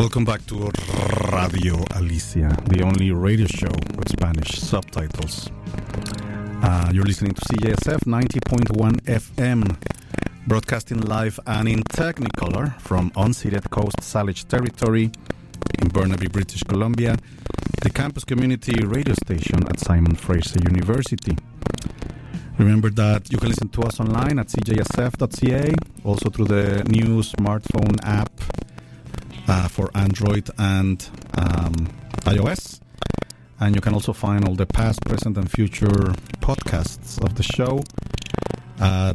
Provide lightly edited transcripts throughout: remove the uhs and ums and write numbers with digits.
Welcome back to Radio Alicia, the only radio show with Spanish subtitles. You're listening to CJSF 90.1 FM, broadcasting live and in Technicolor from unceded Coast Salish territory in Burnaby, British Columbia, the campus community radio station at Simon Fraser University. Remember that you can listen to us online at cjsf.ca, also through the new smartphone app for Android and iOS. And you can also find all the past, present, and future podcasts of the show at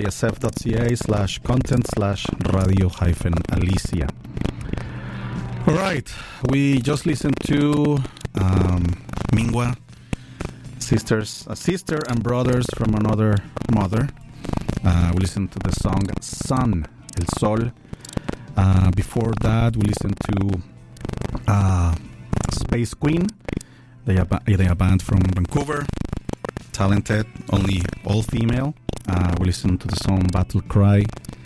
cjsf.ca/content/radio-alicia. All right, we just listened to Mingua, sister and brothers from another mother. We listened to the song Sun, El Sol. Before that, we listened to Space Queen. They are a band from Vancouver, talented, only all female. We listened to the song Battle Cry.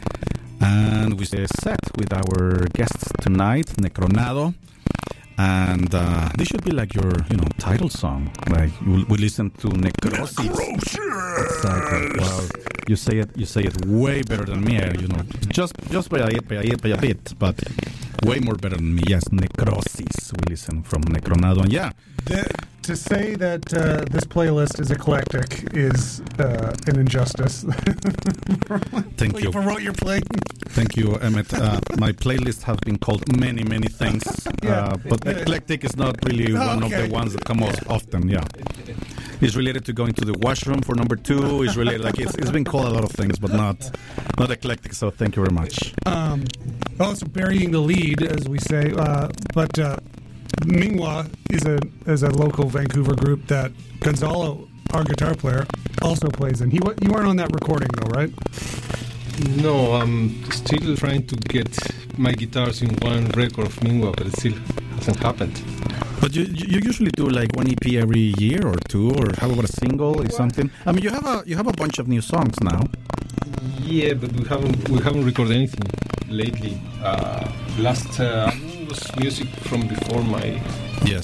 And we set with our guests tonight, Necronado. And this should be like your, title song. Like we listen to Necrosis. Exactly. Well, you say it way better than me. Just by a bit, but way more better than me. Yes, Necrosis. We listen from Necronado, and yeah. To say that this playlist is eclectic is an injustice. Thank you for what you're playing. Thank you, Emmett. My playlist has been called many, many things, but eclectic is not really one of the ones that come out often. Yeah, it's related to going to the washroom for number 2. It's related, it's been called a lot of things, but not eclectic. So thank you very much. So burying the lead, as we say, but. Mingwa is a local Vancouver group that Gonzalo, our guitar player, also plays in. You weren't on that recording though, right? No, I'm still trying to get my guitars in one record of Mingwa, but it still hasn't happened. But you usually do like one EP every year or 2, or how about a single or something? I mean, you have a bunch of new songs now. Yeah, but we haven't recorded anything lately. Last album was music from before my era.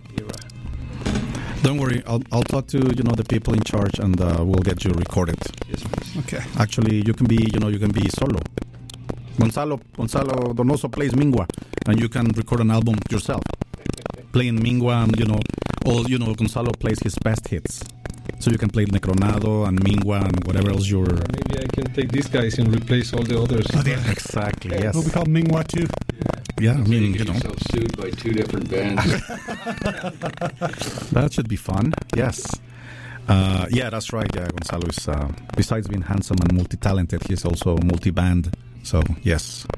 Don't worry, I'll talk to the people in charge, and we'll get you recorded. Yes, please. Okay. Actually, you can be solo. Gonzalo Donoso plays Mingua, and you can record an album yourself, playing Mingua, and Gonzalo plays his best hits. So you can play Necronado and Mingua and whatever else you're... Maybe I can take these guys and replace all the others. Oh, yeah. Exactly, yes. It'll be called Mingua too. Yeah, I mean, Get yourself sued by 2 different bands. That should be fun, yes. Yeah, that's right. Yeah, Gonzalo is, besides being handsome and multi-talented, he's also multi-band. So, yes.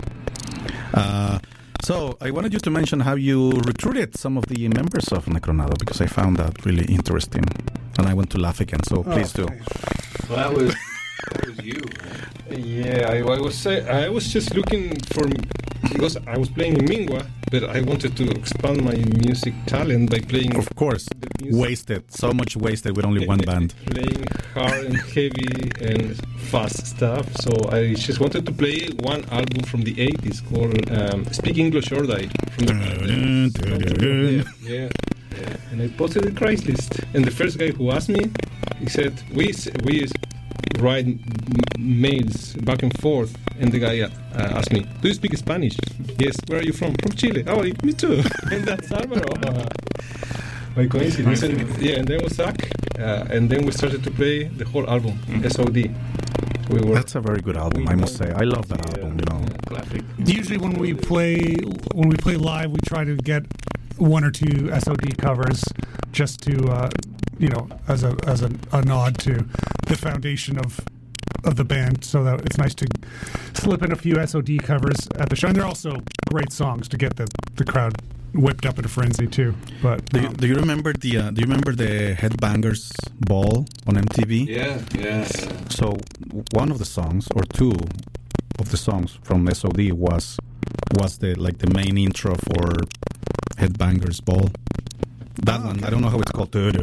So, I wanted you to mention how you recruited some of the members of Necronado, because I found that really interesting. And I want to laugh again, so please do. Well, that was you. Yeah, I was just looking for... Because I was playing in Mingua, but I wanted to expand my music talent by playing... Of course. Wasted. So much wasted with only one band. Playing hard and heavy and fast stuff. So I just wanted to play one album from the 80s called Speak English or Die. Yeah. And I posted a Craigslist. And the first guy who asked me, he said, we write mails back and forth, and the guy asked me, do you speak Spanish? Yes. Where are you from? From Chile. Oh, me too. And that's Alvaro. By coincidence. And then was Zach, and then we started to play the whole album, SOD. That's a very good album, I must say. I love that album, Classic. Usually when we play live, we try to get 1 or 2 SOD covers just to as a nod to the foundation of the band, so that it's nice to slip in a few SOD covers at the show. And they're also great songs to get the crowd whipped up in a frenzy too. But do you remember the Headbangers Ball on MTV? Yeah. So one of the songs, or 2 of the songs from SOD was the main intro for Headbangers Ball. That one, I don't know how it's called. I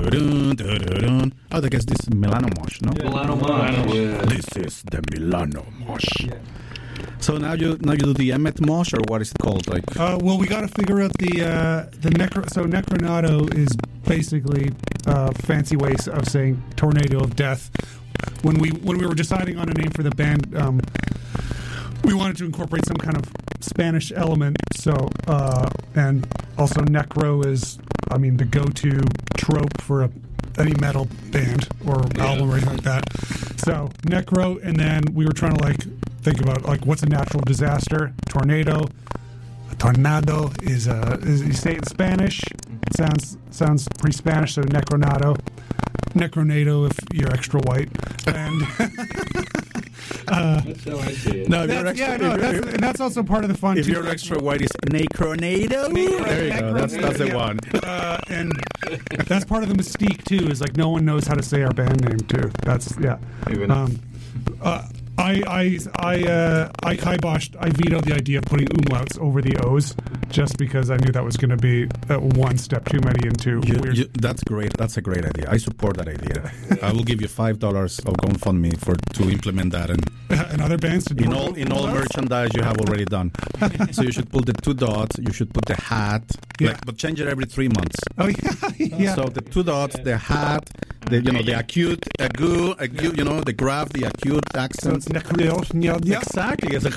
guess this is Milano Mosh, no? Milano Mosh. This is the Milano Mosh. Yeah. So now you do the Emmet Mosh, or what is it called? Like, Well, we got to figure out the necro. So Necronato is basically a fancy way of saying tornado of death. When we were deciding on a name for the band, we wanted to incorporate some kind of Spanish element. So and also necro is, I mean, the go-to trope for any metal band or album or anything like that. So necro, and then we were trying to think about what's a natural disaster. Tornado. A tornado is you say it in Spanish. It sounds pretty Spanish. So necronato. Necronato if you're extra white. And That's how I see it. no, if you're extra, and that's also part of the fun. if too. you're extra white, it's Necronado. There you go. That's the one. And that's part of the mystique too. Is no one knows how to say our band name too. That's yeah. Even I kiboshed. I vetoed the idea of putting umlauts over the O's just because I knew that was going to be one step too many into weird. That's great. That's a great idea. I support that idea. I will give you $5 of GoFundMe to implement that, And other bands to do in all merchandise you have already done. So you should put the 2 dots. You should put the hat, but change it every 3 months. Oh yeah. So the 2 dots, the hat, the acute, the graph, the acute accents. Exactly. It's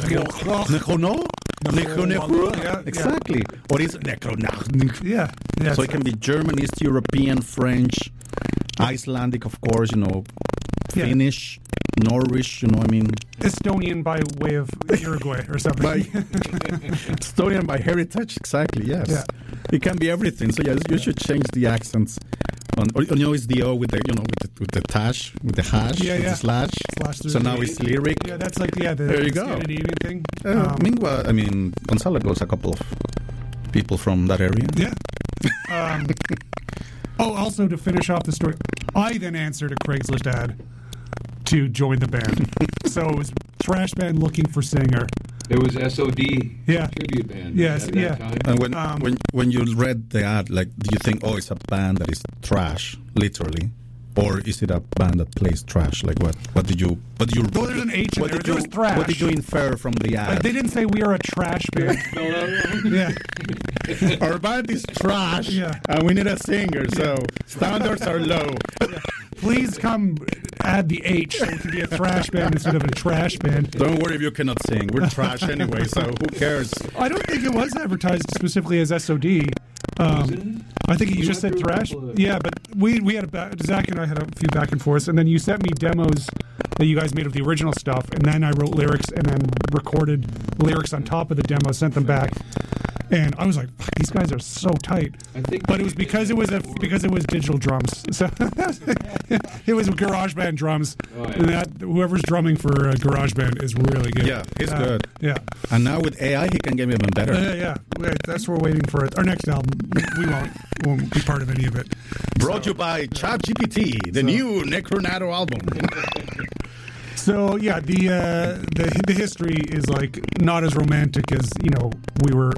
exactly. Or is necro? Yeah. So it can be German, East European, French, Icelandic, of course, Finnish, Norwish, Estonian by way of Uruguay or something. Estonian by heritage, exactly, yes. Yeah. It can be everything. So yes, you should change the accents. It's the O with with the tash, with the hash, with the slash. So now it's lyric. Yeah, that's the there you go. Scandinavian thing. Meanwhile, Gonzalo goes a couple of people from that area. Yeah. Also to finish off the story, I then answered a Craigslist ad to join the band. So it was Trash Band looking for singer. It was SOD Yeah. tribute band. Yes, at that yeah. time. And when you read the ad, do you think, it's a band that is trash, literally, or is it a band that plays trash? What did you? Though there's an H in there. There was thrash. What did you infer from the ad? They didn't say we are a trash band. Yeah. Our band is trash, Yeah. and we need a singer, so standards are low. Please come add the H so we can be a thrash band instead of a trash band. Don't worry if you cannot sing. We're trash anyway, so who cares? I don't think it was advertised specifically as SOD. I think you just said thrash. Yeah, but we had Zach and I had a few back and forths, and then you sent me demos that you guys made of the original stuff, and then I wrote lyrics and then recorded lyrics on top of the demo, sent them back. And I was like, "Fuck, these guys are so tight." But it was because it was digital drums. So it was GarageBand drums. Oh, yeah. And that whoever's drumming for GarageBand is really good. Yeah, he's good. Yeah. And now with AI, he can get even better. Yeah. That's what we're waiting for. Our next album, we won't be part of any of it. Brought to you by ChatGPT, the new Necronato album. So yeah, the history is not as romantic as we were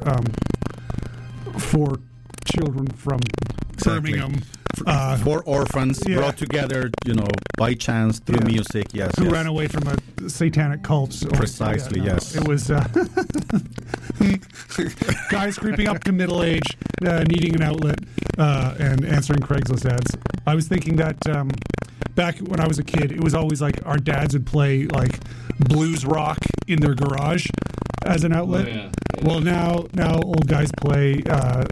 4 children from Birmingham. 4 orphans brought together, by chance through music. Yes, who ran away from a satanic cult. So, Precisely, yes. It was guys creeping up to middle age, needing an outlet, and answering Craigslist ads. I was thinking that back when I was a kid, it was always our dads would play blues rock in their garage as an outlet. Oh, yeah. Well, now old guys play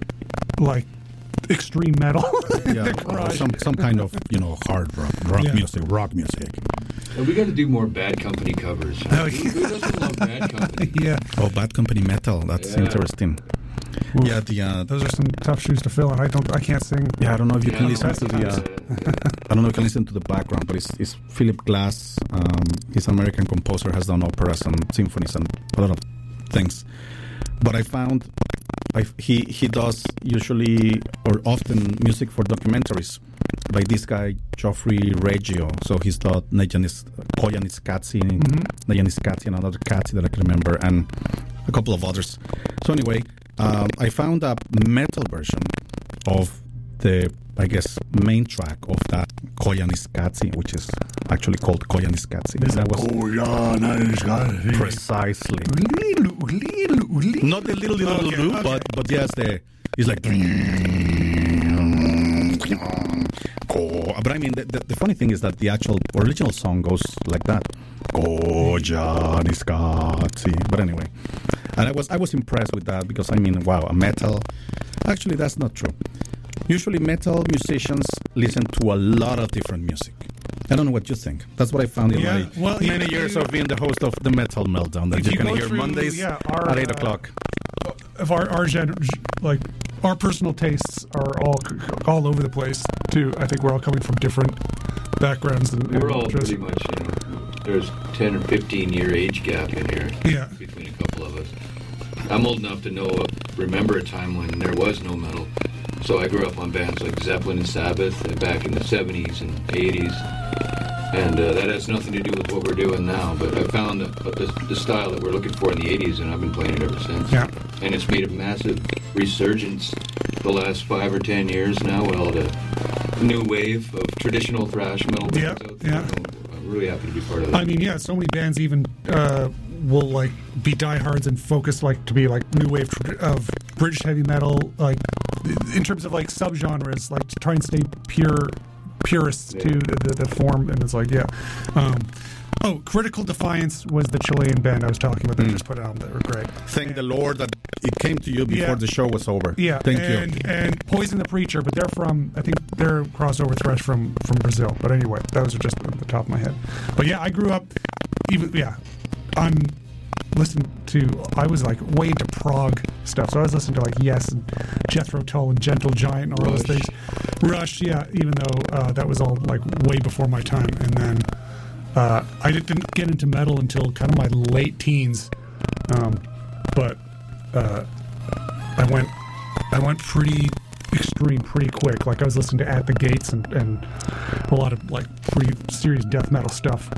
extreme metal in their garage. Some kind of hard rock music. And we got to do more Bad Company covers. Who doesn't love Bad Company? Yeah. Oh, Bad Company metal. That's interesting. Ooh. Yeah, those are some tough shoes to fill, and I can't sing. I don't know if you can listen to I I don't know if you can listen to the background, but it's Philip Glass. He's an American composer, has done operas and symphonies and a lot of things. But I found he does usually or often music for documentaries by this guy Geoffrey Reggio. So he's done Koyaanisqatsi, Koyaanisqatsi, and another Qatsi that I can remember, and a couple of others. So anyway, I found a metal version of the, I guess, main track of that Koyaanisqatsi, which is actually called Koyaanisqatsi. That was precisely. Not the little, but yes, it's like. But I mean, the funny thing is that the actual original song goes like that. Koyaanisqatsi. But anyway, and I was impressed with that because I mean, wow, a metal. Actually, that's not true. Usually, metal musicians listen to a lot of different music. I don't know what you think. That's what I found in my many years of being the host of the Metal Meltdown that you can hear Mondays at 8 o'clock. If our like our personal tastes are all over the place too. I think we're all coming from different backgrounds. We're all pretty much, there's 10 or 15 year age gap in here between a couple of us. I'm old enough to remember a time when there was no metal. So I grew up on bands like Zeppelin and Sabbath back in the 70s and 80s. And that has nothing to do with what we're doing now. But I found the style that we're looking for in the 80s, and I've been playing it ever since. Yeah. And it's made a massive resurgence the last 5 or 10 years now with all the new wave of traditional thrash metal bands out there. I'm really happy to be part of that. I mean, so many bands even will like be diehards and focus like to be like new wave of British heavy metal, like in terms of like subgenres, like to try and stay purists to the form. And it's like Critical Defiance was the Chilean band I was talking about that just put out. They were great. Thank the Lord that it came to you before the show was over. Yeah, thank you. And Poison the Preacher, but I think they're crossover thrash from Brazil. But anyway, those are just at the top of my head. But yeah, I grew up I'm listening to, I was like way into prog stuff, so I was listening to like Yes and Jethro Tull and Gentle Giant and all those things. Rush, even though that was all like way before my time. And then I didn't get into metal until kind of my late teens, but I went pretty extreme pretty quick. Like I was listening to At the Gates and a lot of like pretty serious death metal stuff.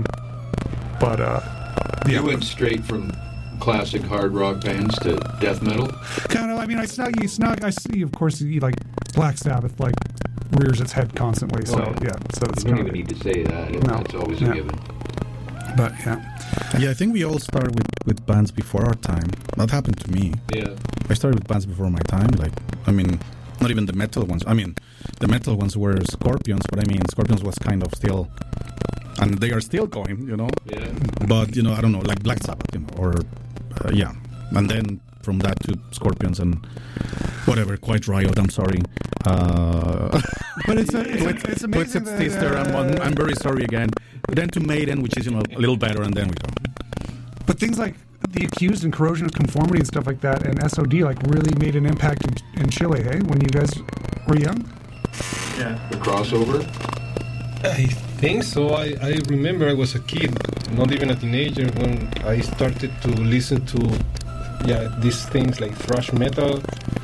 You went straight from classic hard rock bands to death metal? Kind of. I mean, I see, of course, like Black Sabbath, like rears its head constantly. So so it's you don't even need to say that. It's always a given. But I think we all started with bands before our time. That happened to me. Yeah, I started with bands before my time. Like, I mean, not even the metal ones. I mean, the metal ones were Scorpions, but I mean, Scorpions was kind of still. And they are still going, Yeah. But, I don't know, like Black Sabbath, or, And then from that to Scorpions and whatever, Quiet Riot, I'm sorry. But it's amazing that... I'm very sorry again. Then to Maiden, which is, a little better, and then we go. But things like The Accused and Corrosion of Conformity and stuff like that, and SOD, like, really made an impact in Chile, hey? When you guys were young? Yeah. The crossover? I think so. I remember I was a kid, not even a teenager, when I started to listen to these things like thrash metal,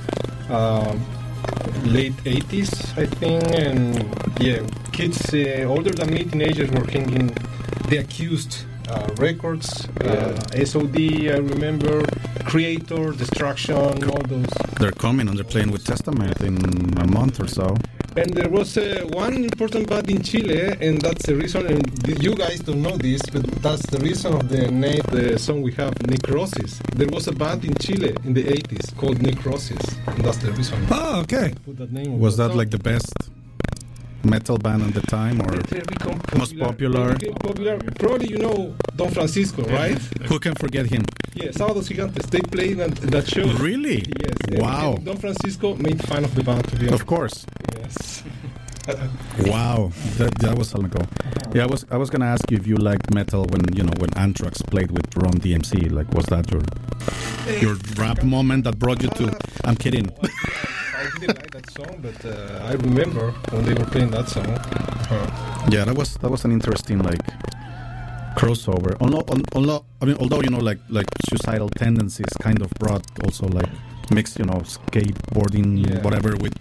late 80s, I think, and kids older than me, teenagers, were hanging The Accused records, SOD, I remember, Creator, Destruction, all those. They're coming and they're playing with Testament in a month or so. And there was one important band in Chile, and that's the reason, and you guys don't know this, but that's the reason of the name, the song we have, Necrosis. There was a band in Chile in the 80s called Necrosis, and that's the reason. Oh, okay. Put that name was that like the best metal band at the time, or most popular? Probably Don Francisco, right? Who can forget him? Yeah, Sábados Gigantes. They played at that show. Really? Yes. Wow. And Don Francisco made fun of the band, to be honest. Of course. Yes. Wow, that was long ago. Yeah, I was gonna ask you if you liked metal when Anthrax played with Ron DMC. Like, was that your rap moment that brought you to? I'm kidding. I didn't like that song, but I remember when they were playing that song. Yeah, that was an interesting crossover. Although like suicidal tendencies kind of brought also like mixed skateboarding whatever with.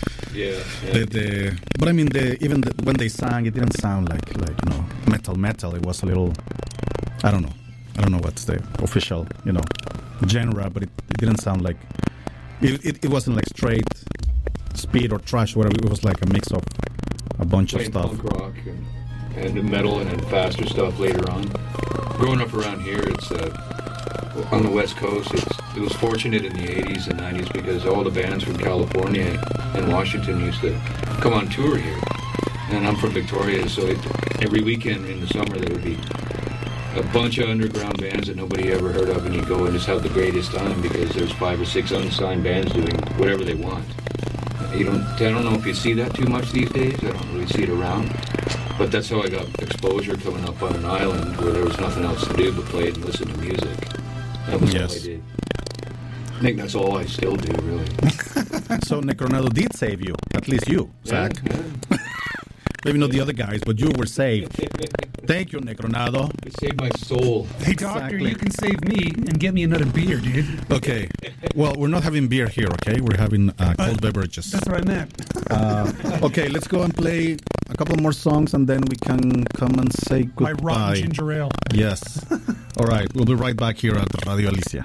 But I mean when they sang, it didn't sound like metal. It was a little, I don't know what's the official speed or thrash, whatever. It was like a mix of a bunch of stuff. Punk rock and metal and then faster stuff later on. Growing up around here, it's on the West Coast. It was fortunate in the 80s and 90s because all the bands from California and Washington used to come on tour here. And I'm from Victoria, so every weekend in the summer there would be a bunch of underground bands that nobody ever heard of, and you go and just have the greatest time because there's 5 or 6 unsigned bands doing whatever they want. I don't know if you see that too much these days. I don't really see it around. But that's how I got exposure coming up on an island where there was nothing else to do but play and listen to music. That was all I did. I think that's all I still do, really. So Necronado did save you, at least you, Zach. Yeah. Maybe not the other guys, but you were saved. Thank you, Necronado. It saved my soul. Hey, doctor, you can save me and get me another beer, dude. Okay. Well, we're not having beer here, okay? We're having cold beverages. That's what I meant. Okay, let's go and play a couple more songs, and then we can come and say goodbye. My rotten ginger ale. Yes. All right, we'll be right back here at Radio Alicia.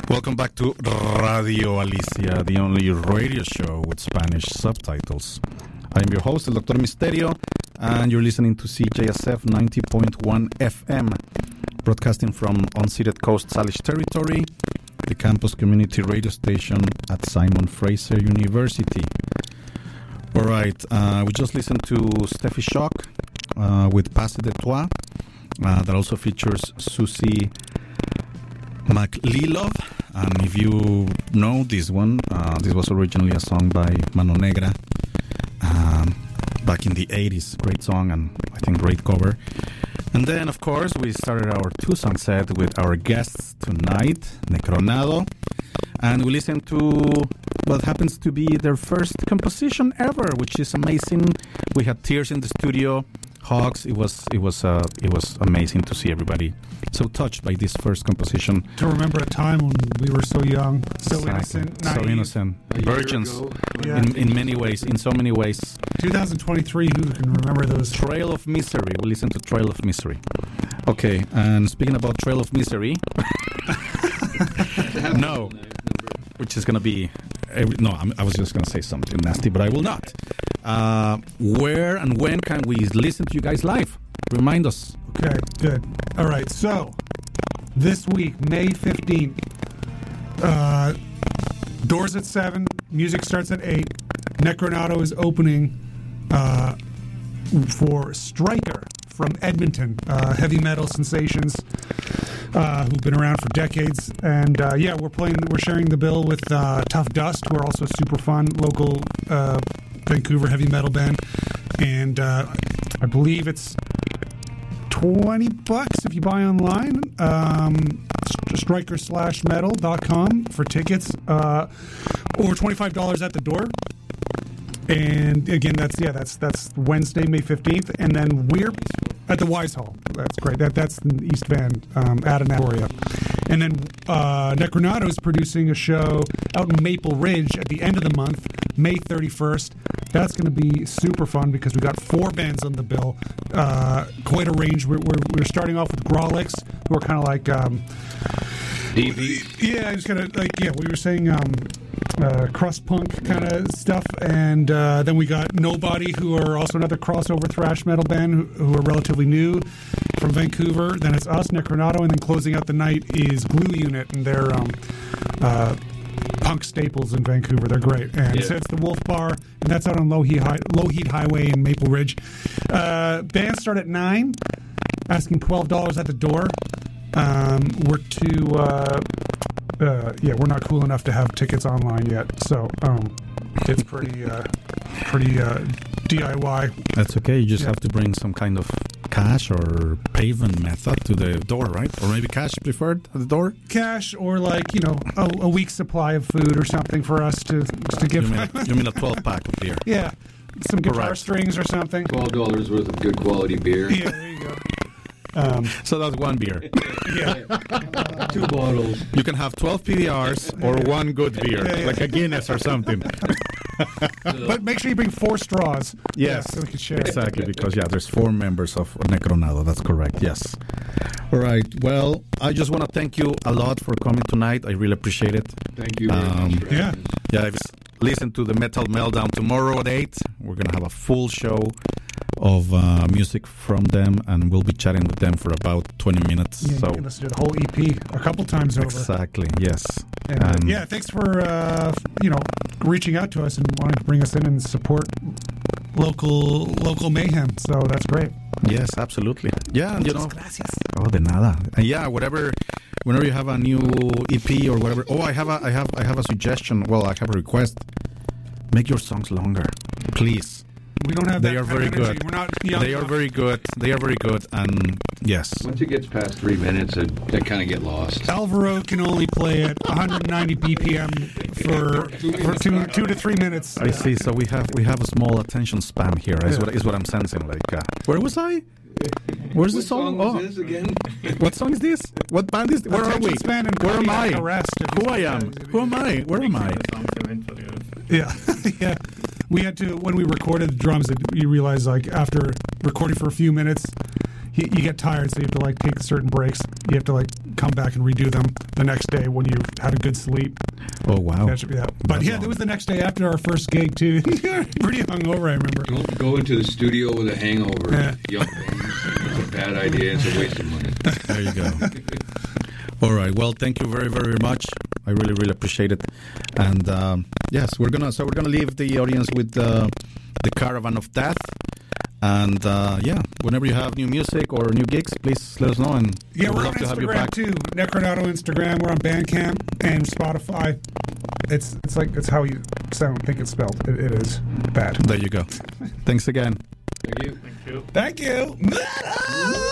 Welcome back to Radio Alicia, the only radio show with Spanish subtitles. I am your host, El Dr. Misterio, and you're listening to CJSF 90.1 FM, broadcasting from unceded Coast Salish territory, the campus community radio station at Simon Fraser University. All right, we just listened to Steffi Shock with Passe de Toi, that also features Susie McLelov. And if you know this one, this was originally a song by Mano Negra back in the 80s. Great song and I think great cover. And then, of course, we started our two-song set with our guests tonight, Necronado. And we listened to what happens to be their first composition ever, which is amazing. We had tears in the studio, hugs. It was amazing to see everybody so touched by this first composition. To remember a time when we were so young, so exactly. innocent, naive. So innocent, virgins, in many ways, in so many ways. 2023, who can remember those? Trail of Misery. We listened to Trail of Misery. Okay, and speaking about Trail of Misery, no, which is going to be, I was just going to say something nasty, but I will not. Where and when can we listen to you guys live? Remind us. Okay, good. All right, so this week, May 15th, doors at 7, music starts at 8. Necronado is opening for Striker from Edmonton, heavy metal sensations who've been around for decades. And we're sharing the bill with Tough Dust, who are also super fun, local Vancouver heavy metal band. And I believe it's $20 if you buy online. Striker/metal.com for tickets, or $25 at the door. And again, that's Wednesday, May 15th, and then we're at the Wise Hall. That's great. That's in East Van, at Astoria. And then Necronado is producing a show out in Maple Ridge at the end of the month, May 31st. That's going to be super fun because we got 4 bands on the bill. Quite a range. We're starting off with Grolix, who are kind of like DV. Yeah, just kind of like we were saying. Crust punk kind of stuff, and then we got Nobody, who are also another crossover thrash metal band who are relatively new from Vancouver. Then it's us, Necronado, and then closing out the night is Glue Unit, and they're punk staples in Vancouver. They're great, and so it's the Wolf Bar, and that's out on Low Heat Highway in Maple Ridge. Bands start at 9, asking $12 at the door. We're not cool enough to have tickets online yet, so it's pretty DIY. That's okay. You just have to bring some kind of cash or payment method to the door, right? Or maybe cash preferred at the door? Cash or a week's supply of food or something for us to give. You mean a 12-pack of beer? Yeah, some guitar strings or something. $12 worth of good quality beer. Yeah, there you go. So that's one beer. Yeah. 2 bottles. You can have 12 PBRs or one good beer, like a Guinness or something. But make sure you bring 4 straws. Yes, so we can share. Exactly, because there's 4 members of Necronado. That's correct. Yes. All right. Well, I just want to thank you a lot for coming tonight. I really appreciate it. Thank you very much. Listen to the Metal Meltdown tomorrow at 8. We're gonna have a full show of music from them, and we'll be chatting with them for about 20 minutes. Yeah, so you can listen to the whole EP a couple times over. Exactly, yes. And thanks for reaching out to us and wanting to bring us in and support local mayhem. So that's great. Yes, absolutely. Yeah, and gracias. Oh, de nada. And whenever you have a new EP or whatever. Oh, I have a suggestion. Well, I have a request. Make your songs longer, please. We don't have that. They are very good. We're not young enough. Very good. They are very good. And yes. Once it gets past 3 minutes, they kind of get lost. Alvaro can only play at 190 BPM for 2 to 3 minutes. I see. So we have a small attention span here. Is what I'm sensing. Where was I? Where's the song? What song is this again? What song is this? What band is this? Where are we? Where am I? Who I am? Who am I? Where am I? Yeah. Yeah. We had to, when we recorded the drums, you realize after recording for a few minutes, you get tired, so you have to take certain breaks. You have to come back and redo them the next day when you had a good sleep. Oh, wow. But yeah, it was the next day after our first gig, too. Pretty hungover, I remember. Don't go into the studio with a hangover. Yeah. Young bands. It's a bad idea. It's a waste of money. There you go. All right. Well, thank you very, very much. I really, really appreciate it. And yes, we're gonna leave the audience with the Caravan of Death. And whenever you have new music or new gigs, please let us know. And yeah, we'd we're love on to have you Instagram back too. Necronauto Instagram. We're on Bandcamp and Spotify. It's how you think it's spelled. It is bad. There you go. Thanks again. Thank you. Thank you.